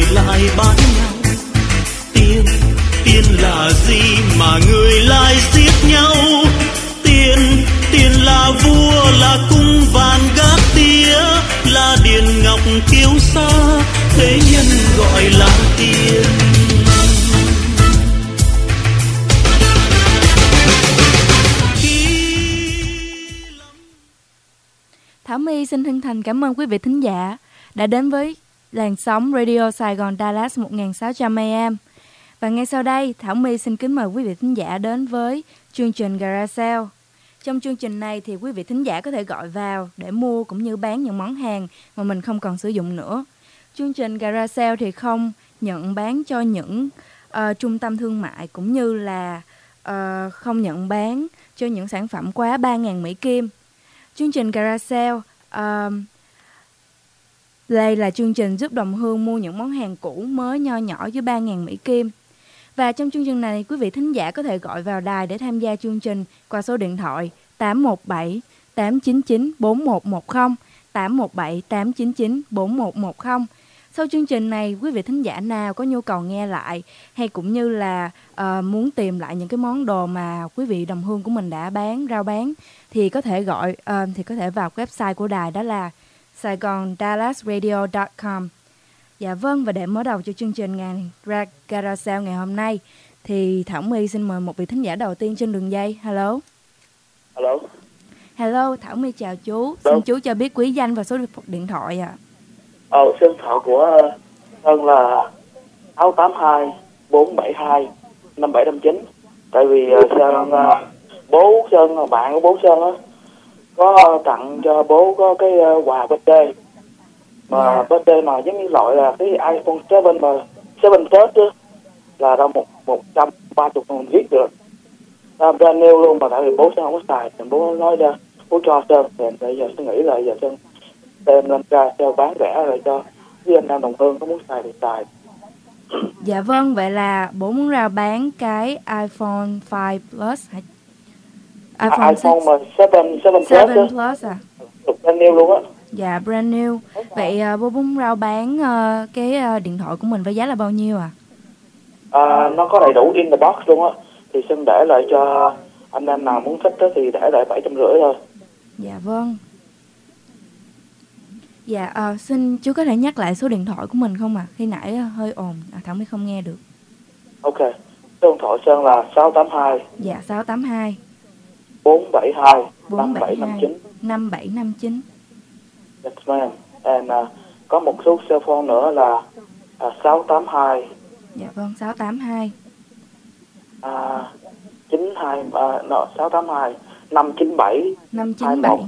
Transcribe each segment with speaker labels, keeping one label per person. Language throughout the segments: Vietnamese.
Speaker 1: lại bán nhau. Tiền, tiền là gì mà người lại giết nhau? Tiền, tiền là vua, là cung vàng gác tía, là điền ngọc kiêu sa, thế nhân gọi là tiền.
Speaker 2: Thảo My xin thân thành cảm ơn quý vị thính giả đã đến với làn sóng Radio Sài Gòn Dallas 1600 AM. Và ngay sau đây, Thảo My xin kính mời quý vị thính giả đến với chương trình Garage Sale. Trong chương trình này thì quý vị thính giả có thể gọi vào để mua cũng như bán những món hàng mà mình không còn sử dụng nữa. Chương trình Garage Sale thì không nhận bán cho những trung tâm thương mại cũng như là không nhận bán cho những sản phẩm quá 3.000 Mỹ Kim. Chương trình Garage Sale đây là chương trình giúp đồng hương mua những món hàng cũ mới nho nhỏ dưới 3.000 Mỹ Kim. Và trong chương trình này, quý vị thính giả có thể gọi vào đài để tham gia chương trình qua số điện thoại 817 899 4110, 817 899 4110. Sau chương trình này, quý vị thính giả nào có nhu cầu nghe lại hay cũng như là muốn tìm lại những cái món đồ mà quý vị đồng hương của mình đã rao bán thì có thể vào website của đài, đó là saigondallasradio.com. Dạ vâng, và để mở đầu cho chương trình Garage Sale ngày hôm nay thì Thảo My xin mời một vị thính giả đầu tiên trên đường dây. Hello.
Speaker 3: Hello.
Speaker 2: Hello, Thảo My chào chú.
Speaker 3: Hello.
Speaker 2: Xin chú cho biết quý danh và số điện thoại ạ.
Speaker 3: Số điện thoại của Sơn là 682 472 5759. Tại vì Sơn bố Sơn, bạn của bố Sơn á, có tặng cho bố có cái quà birthday mà birthday mà giống như loại là cái iPhone 7 mà 7 Plus đó, là đâu 130 mình viết được, brand new luôn, mà tại vì bố Sơn không có xài thì bố nói ra bố cho Sơn, thì bây giờ Sơn nghĩ là giờ Sơn đem lên ra sale bán rẻ rồi cho với anh em đồng hương có muốn xài thì xài.
Speaker 2: Dạ vâng, vậy là bố muốn rao bán cái iPhone 5 Plus hay
Speaker 3: iPhone mà 7
Speaker 2: Plus à?
Speaker 3: Brand new luôn á.
Speaker 2: Dạ, brand new. Vậy bố muốn rao bán cái điện thoại của mình với giá là bao nhiêu à?
Speaker 3: Nó có đầy đủ in the box luôn á. Thì Sơn để lại cho anh em nào muốn thích đó thì để lại 750 thôi.
Speaker 2: Dạ vâng. Dạ, xin chú có thể nhắc lại số điện thoại của mình không ạ? Khi nãy hơi ồn, Thảo My không nghe được.
Speaker 3: Ok, số điện thoại Sơn là 682.
Speaker 2: Dạ, 682
Speaker 3: 472 5759.
Speaker 2: 5759.
Speaker 3: Yes ma'am. And có một số cell phone nữa là 682.
Speaker 2: Dạ vâng, 682
Speaker 3: 682 597
Speaker 2: 597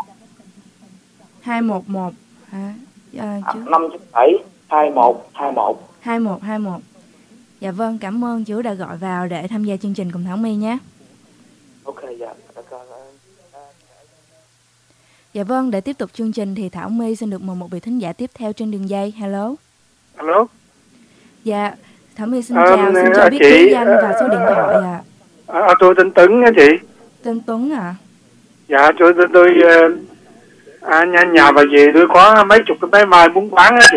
Speaker 2: 211 hả?
Speaker 3: 597 2121
Speaker 2: 2121. Dạ vâng, cảm ơn chú đã gọi vào để tham gia chương trình cùng Thảo My nhé.
Speaker 3: Ok, dạ.
Speaker 2: Dạ vâng, để tiếp tục chương trình thì Thảo My xin được mời một vị thính giả tiếp theo trên đường dây. Hello.
Speaker 4: Hello.
Speaker 2: Dạ, Thảo My xin chào, xin cho biết quý danh và số điện thoại ạ.
Speaker 4: Tôi tên Tuấn á chị.
Speaker 2: Tên Tuấn ạ.
Speaker 4: Dạ, tôi nhà bà về tôi có mấy chục cái máy may muốn bán á chị.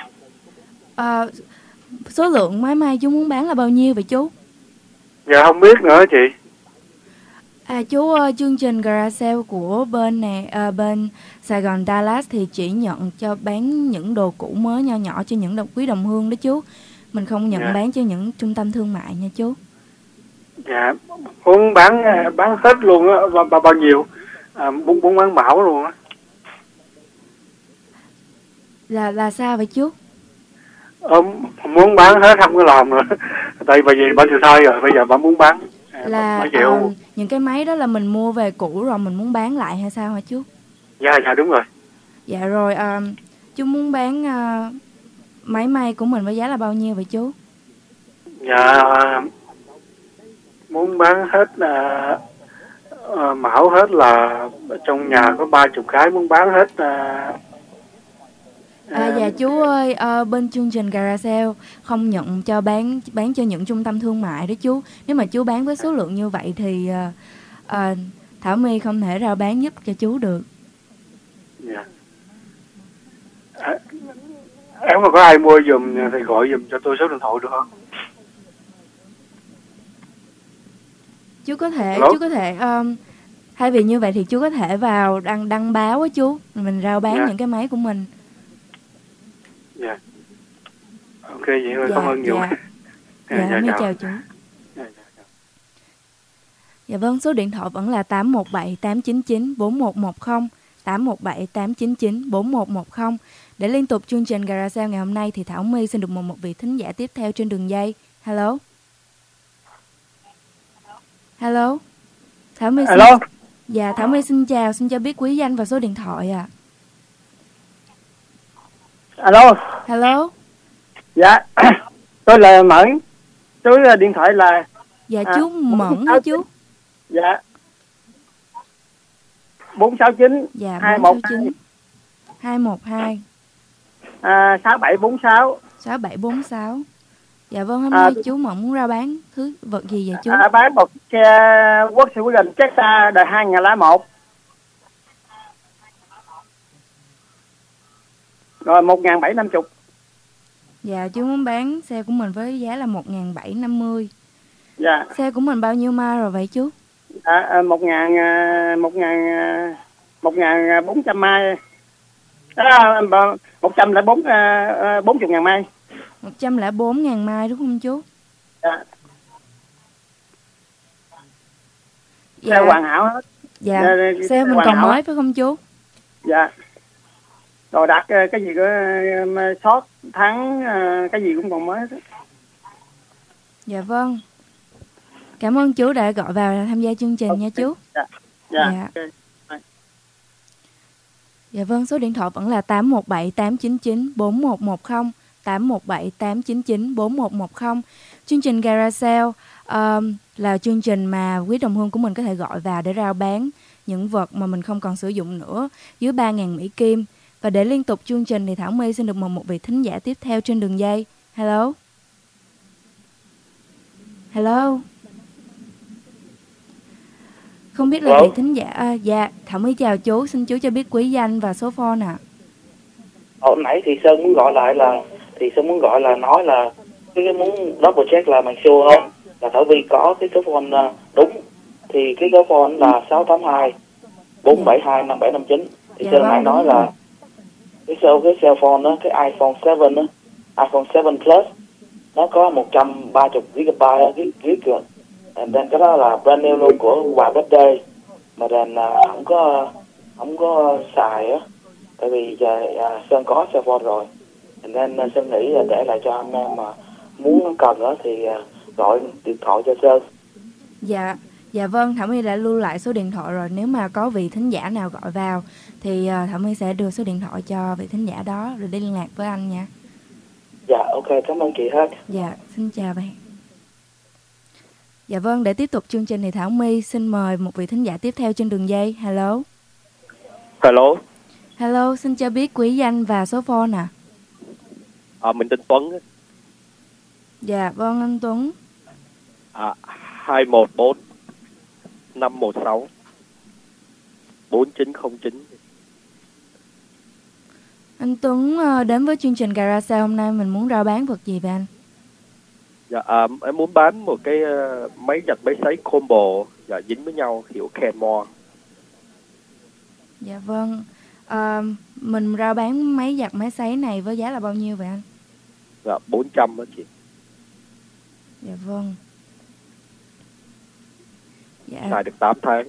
Speaker 2: Số lượng máy may chú muốn bán là bao nhiêu vậy chú?
Speaker 4: Dạ không biết nữa chị.
Speaker 2: Chú ơi, chương trình Garage Sale của bên Sài Gòn Dallas thì chỉ nhận cho bán những đồ cũ mới nho nhỏ cho những quý đồng hương đó chú. Mình không nhận bán cho những trung tâm thương mại nha chú.
Speaker 4: Dạ, muốn bán hết luôn á, bao nhiêu? Muốn bán bảo luôn á.
Speaker 2: Là sao vậy chú?
Speaker 4: Muốn bán hết không có làm nữa. Tại vì bà thừa thai rồi, bây giờ bà muốn bán.
Speaker 2: Là những cái máy đó là mình mua về cũ rồi mình muốn bán lại hay sao hả chú?
Speaker 4: Dạ đúng rồi.
Speaker 2: Dạ rồi, chú muốn bán máy may của mình với giá là bao nhiêu vậy chú?
Speaker 4: Dạ, muốn bán hết mẫu hết là trong nhà có 30 cái muốn bán hết.
Speaker 2: Dạ chú ơi, bên chương trình Garage Sale không nhận cho bán cho những trung tâm thương mại đó chú. Nếu mà chú bán với số lượng như vậy thì Thảo My không thể rao bán giúp cho chú được.
Speaker 4: Dạ. Nếu mà có ai mua giùm thì gọi giùm cho tôi số điện thoại được không?
Speaker 2: Chú có thể
Speaker 4: Hello?
Speaker 2: chú có thể thay vì như vậy thì chú có thể vào đăng báo á chú, mình rao bán những cái máy của mình.
Speaker 4: Dạ. Ok vậy thôi, cảm ơn nhiều.
Speaker 2: Dạ, chào chú. Dạ vâng, số điện thoại vẫn là 817 899 4110, 817 899 4110. Để liên tục chương trình Garage Sale ngày hôm nay thì Thảo My xin được mời một vị thính giả tiếp theo trên đường dây. Hello. Hello. Thảo My xin...
Speaker 4: Hello.
Speaker 2: Dạ, Thảo My xin chào, xin cho biết quý danh và số điện thoại ạ.
Speaker 4: Alo.
Speaker 2: Hello.
Speaker 4: Dạ, tôi là Mẫn. Số điện thoại là...
Speaker 2: Dạ, chú Mẫn hả chú?
Speaker 4: Dạ. 469.
Speaker 2: Dạ,
Speaker 4: 212.
Speaker 2: 212.
Speaker 4: 6746.
Speaker 2: 6746. Dạ vâng, hôm nay chú Mẫn muốn ra bán thứ vật gì vậy chú?
Speaker 4: Bán một xe Volkswagen Jetta đời 2001. Rồi 1.750.
Speaker 2: Dạ, chú muốn bán xe của mình với giá là 1.750.
Speaker 4: Dạ.
Speaker 2: Xe của mình bao nhiêu mai rồi vậy chú?
Speaker 4: 1.400 mai. 140.000 mai.
Speaker 2: 104.000 mai đúng không chú?
Speaker 4: Dạ.
Speaker 2: Dạ.
Speaker 4: Xe hoàn hảo hết.
Speaker 2: Dạ. Xe mình còn mới phải không chú?
Speaker 4: Dạ. Rồi đặt cái gì có sót thắng cái gì cũng còn mới hết.
Speaker 2: Dạ vâng. Cảm ơn chú đã gọi vào tham gia chương trình nha chú.
Speaker 4: Dạ. Dạ.
Speaker 2: Dạ.
Speaker 4: Okay.
Speaker 2: Dạ vâng, số điện thoại vẫn là 817 899 4110, 817 899 4110. Chương trình Garage Sale là chương trình mà quý đồng hương của mình có thể gọi vào để rao bán những vật mà mình không còn sử dụng nữa dưới 3.000 Mỹ Kim. Và để liên tục chương trình thì Thảo My xin được mời một vị thính giả tiếp theo trên đường dây. Hello. Hello. Không biết là vị thính giả... dạ, Thảo My chào chú, xin chú cho biết quý danh và số phone ạ.
Speaker 3: Hồi nãy thì Sơn muốn gọi lại là... Thì Sơn muốn gọi là nói là... Cái muốn double check là mình sure không? Là Thảo My có cái số phone đúng. Thì cái số phone là 682 472 5759. Thì Sơn nãy nói là... Cái cell phone đó, cái iPhone 7 đó, iPhone 7 Plus, nó có 130 GB kìa. And then cái đó là brand new luôn của Hòa Birthday. Mà then không có xài á. Tại vì giờ Sơn có cell phone rồi. And then Sơn nghĩ là để lại cho anh em mà muốn cần á thì gọi điện thoại cho Sơn.
Speaker 2: Dạ vâng, Thảo My đã lưu lại số điện thoại rồi. Nếu mà có vị thính giả nào gọi vào thì Thảo My sẽ đưa số điện thoại cho vị thính giả đó rồi đi liên lạc với anh nha.
Speaker 3: Dạ, ok, cảm ơn chị hết.
Speaker 2: Dạ, xin chào bạn. Dạ vâng, để tiếp tục chương trình thì Thảo My xin mời một vị thính giả tiếp theo trên đường dây. Hello.
Speaker 5: Hello.
Speaker 2: Hello, xin cho biết quý danh và số phone ạ.
Speaker 5: Mình tên Tuấn.
Speaker 2: Dạ vâng, anh Tuấn.
Speaker 5: 214 516 4909.
Speaker 2: Anh Tuấn đến với chương trình Garage Sale hôm nay mình muốn rao bán vật gì vậy anh?
Speaker 5: Dạ, em muốn bán một cái máy giặt máy sấy combo dính với nhau hiệu Kenmore.
Speaker 2: Dạ vâng. Mình rao bán máy giặt máy sấy này với giá là bao nhiêu vậy anh?
Speaker 5: Dạ 400 đó chị.
Speaker 2: Dạ vâng. Dạ.
Speaker 5: Xài được 8 tháng.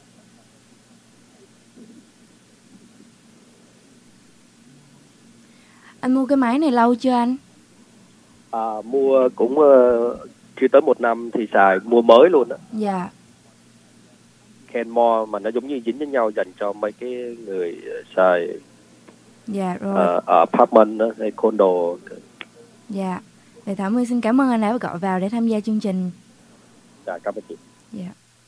Speaker 2: Anh mua cái máy này lâu chưa anh?
Speaker 5: Mua cũng chưa tới 1 năm thì xài, mua mới luôn đó.
Speaker 2: Dạ.
Speaker 5: Kenmore mà nó giống như dính với nhau dành cho mấy cái người xài.
Speaker 2: Dạ rồi.
Speaker 5: Ở apartment đó, hay condo.
Speaker 2: Dạ. Vậy Thảo My xin cảm ơn anh đã gọi vào để tham gia chương trình.
Speaker 5: Dạ, cảm ơn chị.
Speaker 2: Dạ.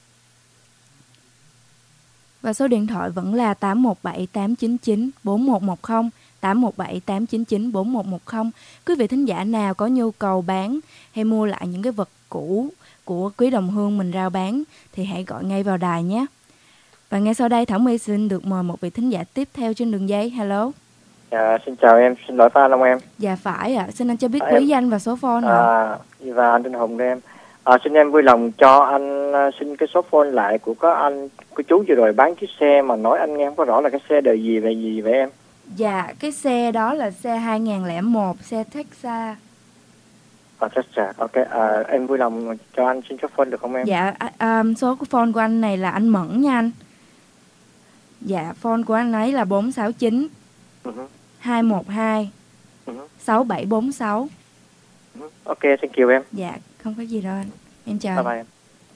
Speaker 2: Và số điện thoại vẫn là 817 899 4110, 817 899 4110. Quý vị thính giả nào có nhu cầu bán hay mua lại những cái vật cũ của quý đồng hương mình rao bán thì hãy gọi ngay vào đài nhé. Và ngay sau đây Thảo My xin được mời một vị thính giả tiếp theo trên đường dây. Hello.
Speaker 6: Xin chào em, xin lỗi pha Long em.
Speaker 2: Dạ phải ạ. Xin anh cho biết quý danh và số phone ạ.
Speaker 6: Và anh Đinh Hùng đây em. Xin em vui lòng cho anh xin cái số phone lại của cái chú vừa rồi bán chiếc xe mà nói anh nghe không có rõ là cái xe đời gì vậy em.
Speaker 2: Dạ, cái xe đó là xe 2001, xe Texas.
Speaker 6: Texas, ok. Em vui lòng cho anh xin số phone được không em?
Speaker 2: Dạ, số của phone của anh này là anh Mẫn nha anh. Dạ, phone của anh ấy là 469 212 6746.
Speaker 6: Ok, thank you em.
Speaker 2: Dạ, không có gì đâu anh. Em chào
Speaker 6: Bye bye em.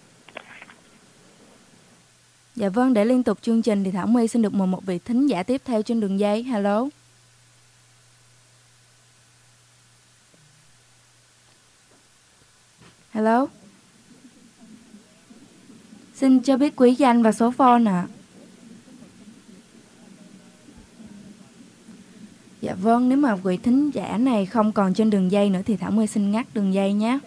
Speaker 2: Dạ vâng, để liên tục chương trình thì Thảo My xin được mời một vị thính giả tiếp theo trên đường dây. Hello. Hello. Xin cho biết quý danh và số phone ạ. Dạ vâng, nếu mà vị thính giả này không còn trên đường dây nữa thì Thảo My xin ngắt đường dây nhé.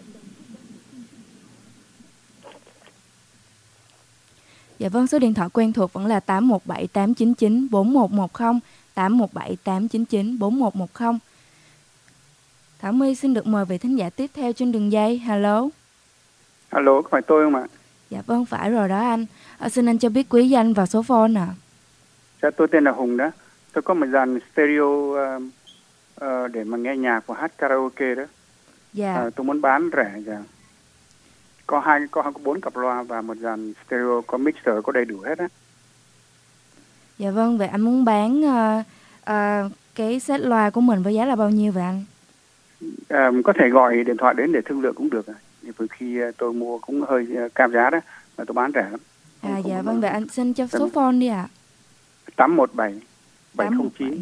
Speaker 2: Dạ vâng, số điện thoại quen thuộc vẫn là 817 899 4110, 817 899 4110. Thảo My xin được mời vị thính giả tiếp theo trên đường dây. Hello.
Speaker 4: Alo, có phải tôi không ạ?
Speaker 2: Dạ vâng, phải rồi đó anh. Xin anh cho biết quý danh và số phone ạ.
Speaker 4: Dạ, tôi tên là Hùng đó. Tôi có một dàn stereo để mà nghe nhạc và hát karaoke đó.
Speaker 2: Dạ.
Speaker 4: Tôi muốn bán rẻ. Dạ. Có 4 cặp loa và một dàn stereo, có mixer, có đầy đủ hết á.
Speaker 2: Dạ vâng, vậy anh muốn bán cái set loa của mình với giá là bao nhiêu vậy anh?
Speaker 4: Có thể gọi điện thoại đến để thương lượng cũng được. Vì khi tôi mua cũng hơi cao giá đó, mà tôi bán rẻ lắm.
Speaker 2: Dạ vâng, vậy anh xin cho số phone đi ạ.
Speaker 4: 817 709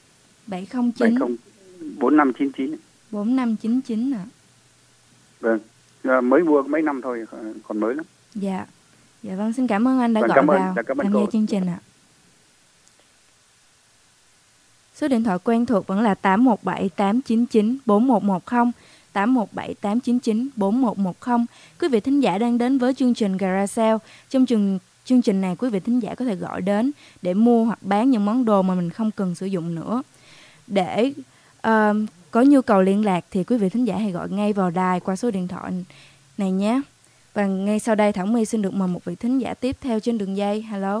Speaker 4: 4599.
Speaker 2: 4599 ạ.
Speaker 4: Vâng, mới mua mấy năm thôi, còn mới lắm.
Speaker 2: Dạ. Dạ vâng, xin cảm ơn anh đã gọi vào tham gia chương trình ạ. Số điện thoại quen thuộc vẫn là 817 899 4110, 817 899 4110. Quý vị thính giả đang đến với chương trình Garage Sale. Trong chương trình này quý vị thính giả có thể gọi đến để mua hoặc bán những món đồ mà mình không cần sử dụng nữa. Để có nhu cầu liên lạc thì quý vị thính giả hãy gọi ngay vào đài qua số điện thoại này nhé. Và ngay sau đây Thảo My xin được mời một vị thính giả tiếp theo trên đường dây. Hello.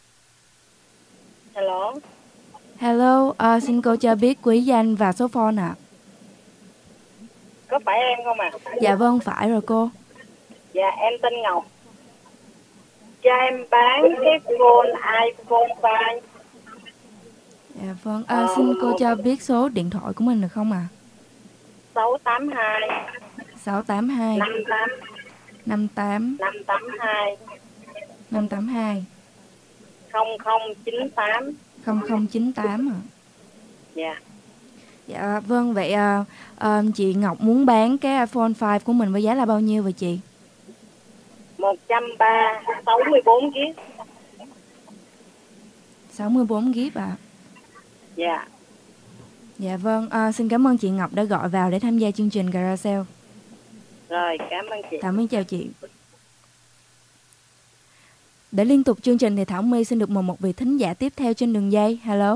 Speaker 7: Hello.
Speaker 2: Hello, xin cô cho biết quý danh và số phone ạ.
Speaker 7: Có phải em không ạ?
Speaker 2: Dạ vâng, phải rồi cô.
Speaker 7: Dạ, em tên Ngọc. Cho em bán cái phone iPhone 5.
Speaker 2: Dạ vâng, xin cô cho biết số điện thoại của mình được không ạ?
Speaker 7: 682
Speaker 2: 682
Speaker 7: 58
Speaker 2: 58
Speaker 7: 582 0098
Speaker 2: 0098 ạ.
Speaker 7: Dạ.
Speaker 2: Dạ vâng, vậy chị Ngọc muốn bán cái iPhone 5 của mình với giá là bao nhiêu vậy chị?
Speaker 7: 164 GB.
Speaker 2: 64 GB ạ.
Speaker 7: Dạ.
Speaker 2: Dạ vâng, xin cảm ơn chị Ngọc đã gọi vào để tham gia chương trình Garage Sale.
Speaker 7: Rồi, cảm ơn chị.
Speaker 2: Thảo My chào chị. Để liên tục chương trình thì Thảo My xin được mời một vị thính giả tiếp theo trên đường dây. Hello.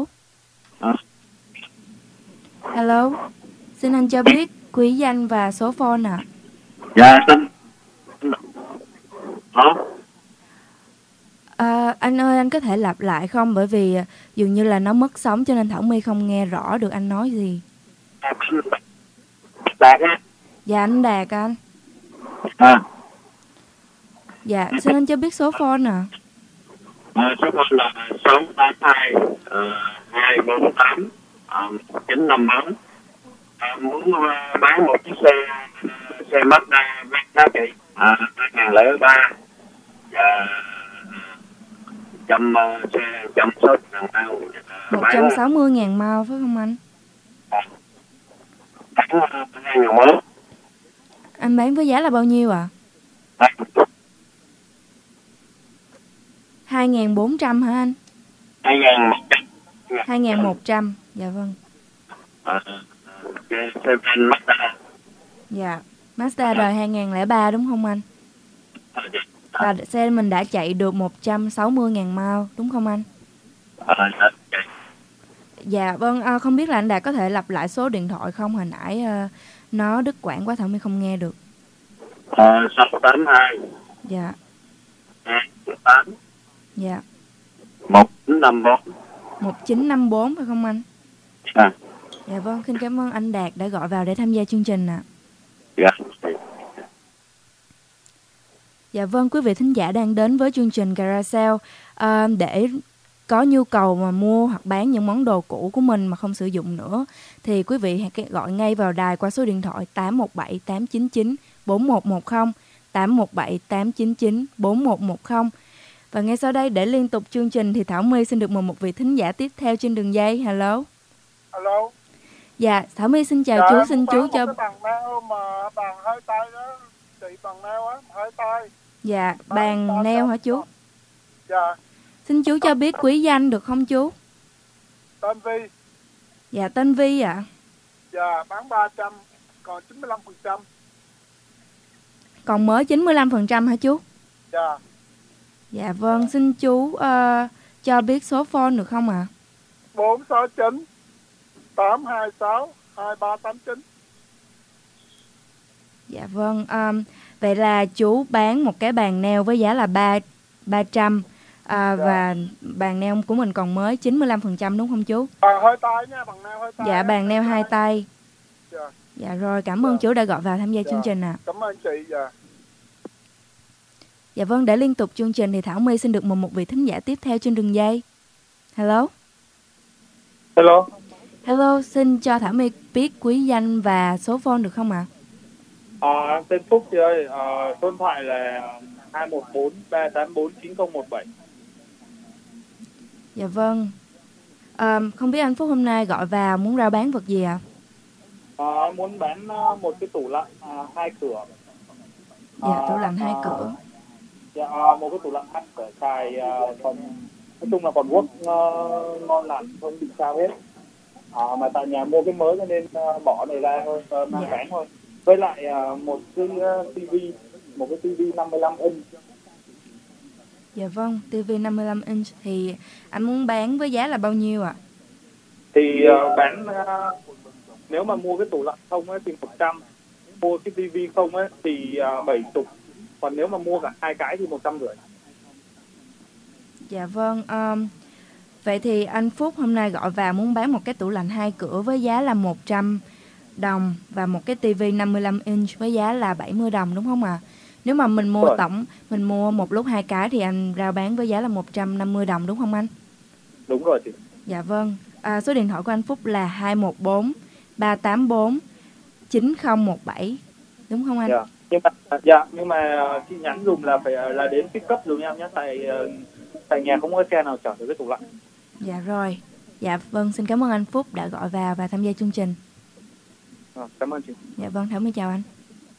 Speaker 2: Hello. Xin anh cho biết quý danh và số phone ạ.
Speaker 3: Dạ, xin. Hả?
Speaker 2: Anh ơi, anh có thể lặp lại không? Bởi vì dường như là nó mất sóng cho nên Thảo My không nghe rõ được anh nói gì.
Speaker 3: Đạt á.
Speaker 2: Dạ, anh Đạt anh. Dạ, xin anh cho biết số phone ạ.
Speaker 3: Số phone là 682 248 958. Muốn bán một chiếc xe Mazda đó chị, 2003. Chăm sóc ngàn mao.
Speaker 2: 160.000 mao phải không anh?
Speaker 3: Bán 2.000 mới.
Speaker 2: Anh bán với giá là bao nhiêu ạ? 2.400 hả anh?
Speaker 3: 2.100.
Speaker 2: 2.100, dạ vâng.
Speaker 3: Xe Mazda.
Speaker 2: Dạ, Mazda đời 2003 đúng không anh? Và xe mình đã chạy được 160.000 mile đúng không anh? Dạ vâng, không biết là anh Đạt có thể lặp lại số điện thoại không? Hồi nãy nó đứt quãng quá Thảo My không nghe được.
Speaker 3: 682
Speaker 2: Dạ.
Speaker 3: 298
Speaker 2: Dạ.
Speaker 3: 1954.
Speaker 2: 1954 phải không anh?
Speaker 3: À.
Speaker 2: Dạ vâng, xin cảm ơn anh Đạt đã gọi vào để tham gia chương trình ạ.
Speaker 3: Dạ.
Speaker 2: Dạ vâng, quý vị thính giả đang đến với chương trình Garage Sale. Để có nhu cầu mà mua hoặc bán những món đồ cũ của mình mà không sử dụng nữa thì quý vị hãy gọi ngay vào đài qua số điện thoại 817 899 4110, 817 899 4110. Và ngay sau đây để liên tục chương trình thì Thảo My xin được mời một vị thính giả tiếp theo trên đường dây. Hello.
Speaker 8: Hello.
Speaker 2: Dạ, Thảo My xin chào chú, xin chú cho.
Speaker 8: Cái bàn neo mà bàn hai tay đó, chị bàn neo á, hai tay.
Speaker 2: Dạ, bàn neo hả chú?
Speaker 8: Dạ.
Speaker 2: Xin chú cho biết quý danh được không chú?
Speaker 8: Tên Vi.
Speaker 2: Dạ, tên Vi ạ.
Speaker 8: Dạ, bán 300, còn 95%.
Speaker 2: Còn mới 95% hả chú?
Speaker 8: Dạ.
Speaker 2: Dạ vâng, xin chú cho biết số phone được không ạ?
Speaker 8: 469 826 2389.
Speaker 2: Dạ vâng, vậy là chú bán một cái bàn neo với giá là 300 và bàn neo của mình còn mới 95% đúng không chú?
Speaker 8: Bàn hơi tay nha, bàn neo hơi tay.
Speaker 2: Dạ, bàn neo hai tay.
Speaker 8: Dạ.
Speaker 2: Dạ rồi, cảm ơn chú đã gọi vào tham gia chương trình ạ.
Speaker 8: Cảm ơn chị. Dạ.
Speaker 2: Dạ vâng, để liên tục chương trình thì Thảo My xin được mời một vị thính giả tiếp theo trên đường dây. Hello.
Speaker 8: Hello.
Speaker 2: Hello, xin cho Thảo My biết quý danh và số phone được không ạ?
Speaker 8: Em tên Phúc chị ơi, số điện thoại là 214 384 9017.
Speaker 2: Dạ vâng. Không biết anh Phúc hôm nay gọi vào muốn rao bán vật gì ạ?
Speaker 8: Em muốn bán một cái tủ lạnh 2 cửa.
Speaker 2: Dạ, tủ lạnh 2 cửa.
Speaker 8: Dạ, một cái tủ lạnh 2 cửa xài còn nói chung là còn work ngon lành, không bị sao hết. Mà tại nhà mua cái mới cho nên bỏ này ra thôi, mang bán thôi. Với lại một cái tivi, một cái tivi 55 inch.
Speaker 2: Dạ vâng, tivi 55 inch thì anh muốn bán với giá là bao nhiêu ạ?
Speaker 8: Thì bán nếu mà mua cái tủ lạnh không ấy thì 100, mua cái tivi không ấy thì 70, còn nếu mà mua cả hai cái thì 150.
Speaker 2: Dạ vâng, vậy thì anh Phúc hôm nay gọi vào muốn bán một cái tủ lạnh 2 cửa với giá là 100 đồng và một cái tivi 55 inch với giá là 70 đồng đúng không ạ? Nếu mà mình mua mình mua một lúc 2 cái thì anh rao bán với giá là 150 đồng đúng không anh?
Speaker 8: Đúng rồi chị.
Speaker 2: Dạ vâng, số điện thoại của anh Phúc là 214 384 9017 đúng không anh?
Speaker 8: Nhưng mà chị nhắn dùm là phải là đến pick up dùm em nhé, tại nhà không có xe nào chở được cái tủ lạnh.
Speaker 2: Dạ rồi. Dạ vâng, xin cảm ơn anh Phúc đã gọi vào và tham gia chương trình.
Speaker 8: Cảm ơn chị.
Speaker 2: Dạ vâng, Thảo My chào anh.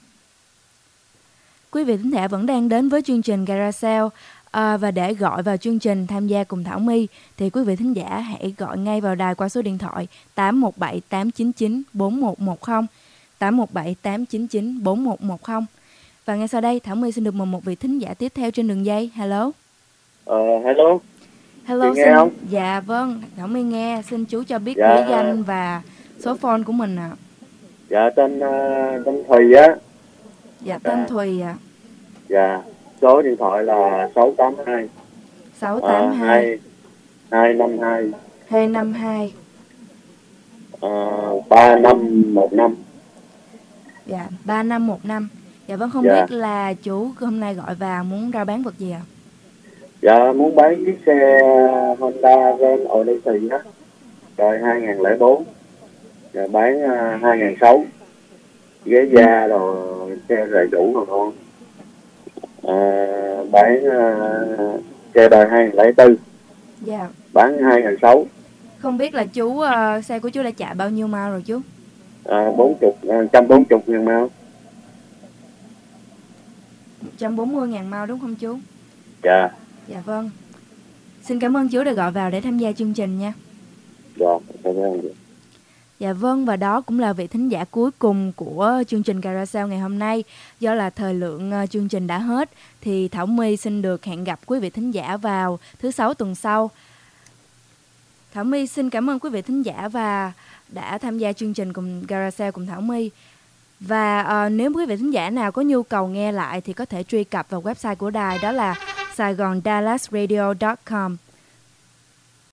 Speaker 2: Quý vị thính giả vẫn đang đến với chương trình Garage Sale và để gọi vào chương trình tham gia cùng Thảo My thì quý vị thính giả hãy gọi ngay vào đài qua số điện thoại 817 899 4110, 817 899 4110. Và ngay sau đây Thảo My xin được mời một vị thính giả tiếp theo trên đường dây. Hello.
Speaker 3: Hello.
Speaker 2: Hello,
Speaker 3: chị nghe không?
Speaker 2: Dạ vâng, Thảo My nghe. Xin chú cho biết
Speaker 3: Dạ.
Speaker 2: quý danh và số phone của mình ạ.
Speaker 3: Dạ, tên Thùy á.
Speaker 2: Dạ, tên Thùy ạ.
Speaker 3: Dạ, số điện thoại là 682
Speaker 2: 682
Speaker 3: 252
Speaker 2: 252
Speaker 3: 3515.
Speaker 2: Dạ, 3515. Dạ vâng, không
Speaker 3: Dạ.
Speaker 2: biết là chú hôm nay gọi vào muốn rao bán vật gì ạ?
Speaker 3: Dạ, muốn bán chiếc xe Honda Ren Odyssey á, đời 2004. Dạ, bán 2006. Ghế da rồi xe đầy đủ rồi luôn. Bán xe đời 2004.
Speaker 2: Dạ.
Speaker 3: Bán 2006.
Speaker 2: Không biết là chú xe của chú đã chạy bao nhiêu mile rồi chú?
Speaker 3: 140.000 mile.
Speaker 2: 140.000 mile đúng không chú?
Speaker 3: Dạ.
Speaker 2: Dạ vâng. Xin cảm ơn chú đã gọi vào để tham gia chương trình nha.
Speaker 3: Dạ, cảm ơn.
Speaker 2: Dạ vâng, và đó cũng là vị thính giả cuối cùng của chương trình Garage Sale ngày hôm nay. Do là thời lượng chương trình đã hết thì Thảo My xin được hẹn gặp quý vị thính giả vào thứ 6 tuần sau. Thảo My xin cảm ơn quý vị thính giả và đã tham gia chương trình cùng Garage Sale cùng Thảo My. Và nếu quý vị thính giả nào có nhu cầu nghe lại thì có thể truy cập vào website của đài, đó là saigondallasradio.com.